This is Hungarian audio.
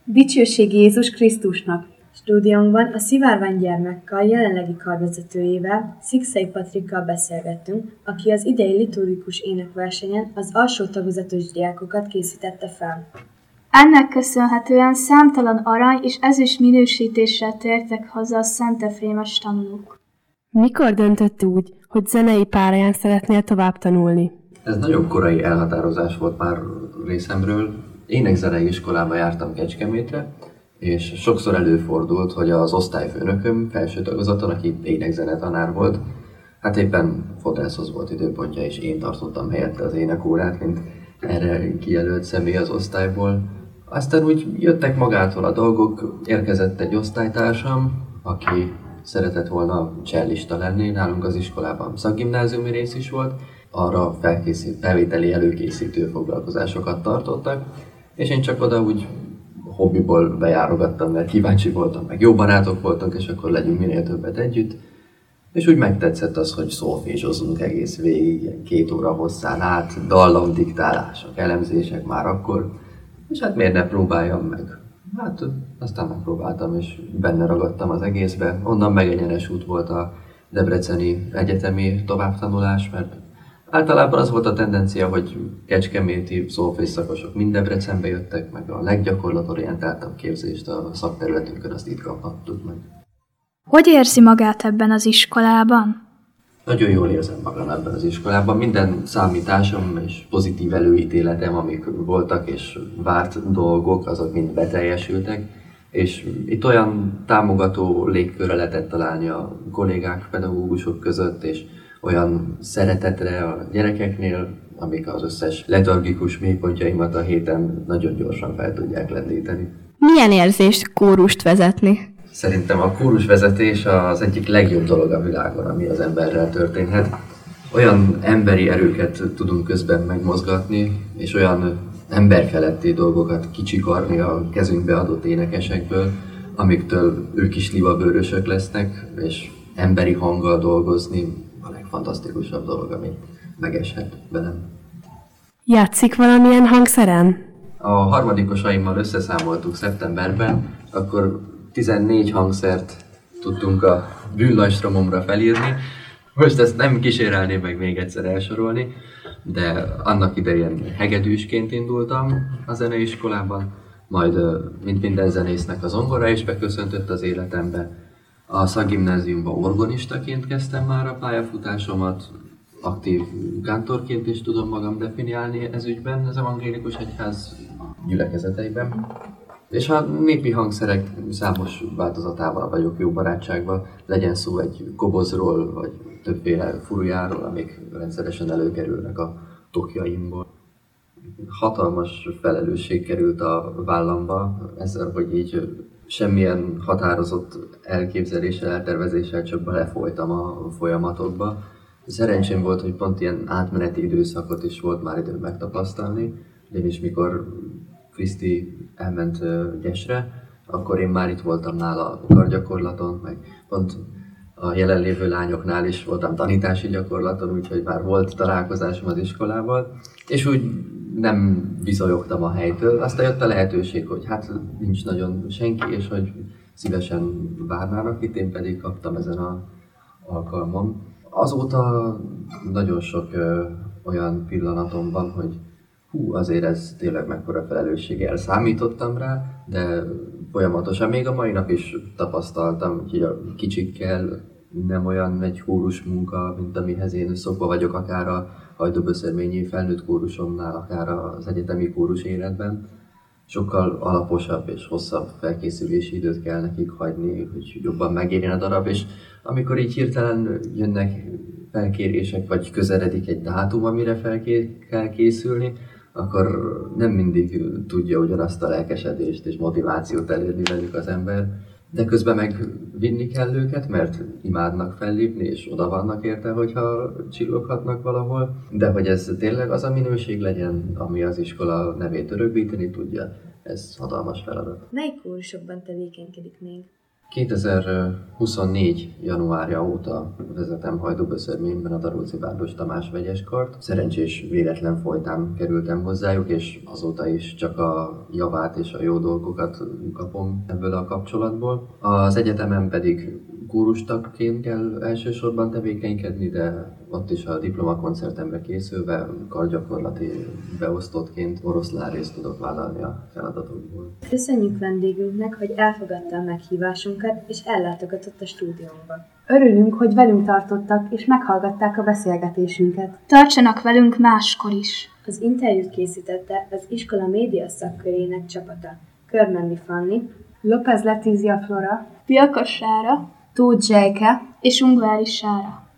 Dicsőség Jézus Krisztusnak! Stúdiónkban a Szivárvány Gyermekkar jelenlegi karvezetőjével, Szikszai Patrikkal beszélgettünk, aki az idei liturgikus énekversenyen az alsó tagozatos diákokat készítette fel. Ennek köszönhetően számtalan arany és ezüst minősítéssel tértek haza a szentefrémes tanulók. Mikor döntött úgy, hogy zenei pályán szeretnél tovább tanulni? Ez nagyon korai elhatározás volt már részemről. Énekzenei iskolába jártam Kecskemétre, és sokszor előfordult, hogy az osztályfőnököm felső tagozaton, aki énekzenetanár volt, hát éppen fodrászhoz volt időpontja, és én tartottam helyette az énekórát, mint erre kijelölt személy az osztályból. Aztán úgy jöttek magától a dolgok, érkezett egy osztálytársam, aki szeretett volna csellista lenni, nálunk az iskolában szakgimnáziumi rész is volt, arra felvételi előkészítő foglalkozásokat tartottak, és én csak oda úgy hobbiból bejárogattam, mert kíváncsi voltam, meg jó barátok voltunk, és akkor legyünk minél többet együtt. És úgy megtetszett az, hogy szólfézsozzunk egész végig, ilyen 2 óra hosszán át, dallamdiktálások, elemzések már akkor, és hát miért ne próbáljam meg. Hát aztán megpróbáltam, és benne ragadtam az egészbe. Onnan megegyenes út volt a debreceni egyetemi továbbtanulás, mert általában az volt a tendencia, hogy kecskeméti szólfész szakosok mind Debrecenbe jöttek, meg a leggyakorlatorientáltabb képzést a szakterületünkön azt itt kaphattuk meg. Hogy érzi magát ebben az iskolában? Nagyon jól érzem magam ebben az iskolában. Minden számításom és pozitív előítéletem, amik voltak és várt dolgok, azok mind beteljesültek. És itt olyan támogató légkörre lehetett találni a kollégák, pedagógusok között, és olyan szeretetre a gyerekeknél, amik az összes letargikus mélypontjaimat a héten nagyon gyorsan fel tudják lendíteni. Milyen érzést kórust vezetni? Szerintem a kórusvezetés az egyik legjobb dolog a világon, ami az emberrel történhet. Olyan emberi erőket tudunk közben megmozgatni, és olyan emberfeletti dolgokat kicsikarni a kezünkbe adott énekesekből, amiktől ők is libabőrösök lesznek, és emberi hanggal dolgozni a legfantasztikusabb dolog, ami megeshet velem. Játszik valamilyen hangszeren? A harmadikosaimmal összeszámoltuk szeptemberben, akkor 14 hangszert tudtunk a bűnlajstromomra felírni. Most ezt nem kísérelném meg még egyszer elsorolni, de annak idején hegedűsként indultam a zeneiskolában, majd mint minden zenésznek a zongora is beköszöntött az életembe. A szakgimnáziumban orgonistaként kezdtem már a pályafutásomat, aktív kántorként is tudom magam definiálni ez ügyben, az evangélikus egyház gyülekezeteiben. És a népi hangszerek számos változatával vagyok jó barátságban, legyen szó egy kobozról, vagy többféle furujáról, amik rendszeresen előkerülnek a tokjaimból. Hatalmas felelősség került a vállamba ezzel, hogy így semmilyen határozott elképzeléssel, eltervezéssel csak belefolytam a folyamatokba. Szerencsém volt, hogy pont ilyen átmeneti időszakot is volt már időm megtapasztalni, ugyanis mikor Kriszti elment Gyesre, akkor én már itt voltam nála a kargyakorlaton, meg pont a jelenlévő lányoknál is voltam tanítási gyakorlaton, úgyhogy már volt találkozásom az iskolával, és úgy nem bizonyogtam a helytől. Aztán jött a lehetőség, hogy hát nincs nagyon senki, és hogy szívesen várnának itt, én pedig kaptam ezen az alkalmon. Azóta nagyon sok olyan pillanatom van, hogy azért ez tényleg mekkora felelősséggel számítottam rá, de folyamatosan még a mai nap is tapasztaltam, hogy a kicsikkel nem olyan egy kórus munka, mint amihez én szokva vagyok, akár a Hajdúböszörményi felnőtt kórusomnál, akár az egyetemi kórus életben. Sokkal alaposabb és hosszabb felkészülési időt kell nekik hagyni, hogy jobban megérjen a darab, és amikor így hirtelen jönnek felkérések, vagy közeledik egy dátum, amire fel kell készülni, akkor nem mindig tudja ugyanazt a lelkesedést és motivációt elérni velük az ember, de közben meg vinni kell őket, mert imádnak fellépni, és oda vannak érte, hogyha csilloghatnak valahol, de hogy ez tényleg az a minőség legyen, ami az iskola nevét örökíteni tudja, ez hatalmas feladat. Mely kórusokban tevékenykedik még? 2024. januárja óta vezetem Hajdúböszörményben a Daróczi Bárdos Tamás vegyeskart. Szerencsés véletlen folytán kerültem hozzájuk, és azóta is csak a javát és a jó dolgokat kapom ebből a kapcsolatból. Az egyetemen pedig kórustagként kell elsősorban tevékenykedni, de ott is a diplomakoncertemre készülve kargyakorlati beosztottként oroszlán részt tudok vállalni a feladatokból. Köszönjük vendégünknek, hogy elfogadta a meghívásunkat és ellátogatott a stúdiónkba. Örülünk, hogy velünk tartottak és meghallgatták a beszélgetésünket. Tartsanak velünk máskor is! Az interjút készítette az iskola média szakkörének csapata. Körmendi Fanni, López Letízia Flora, Pilkos Sára Tóth Zsejke és Ungvári Sára.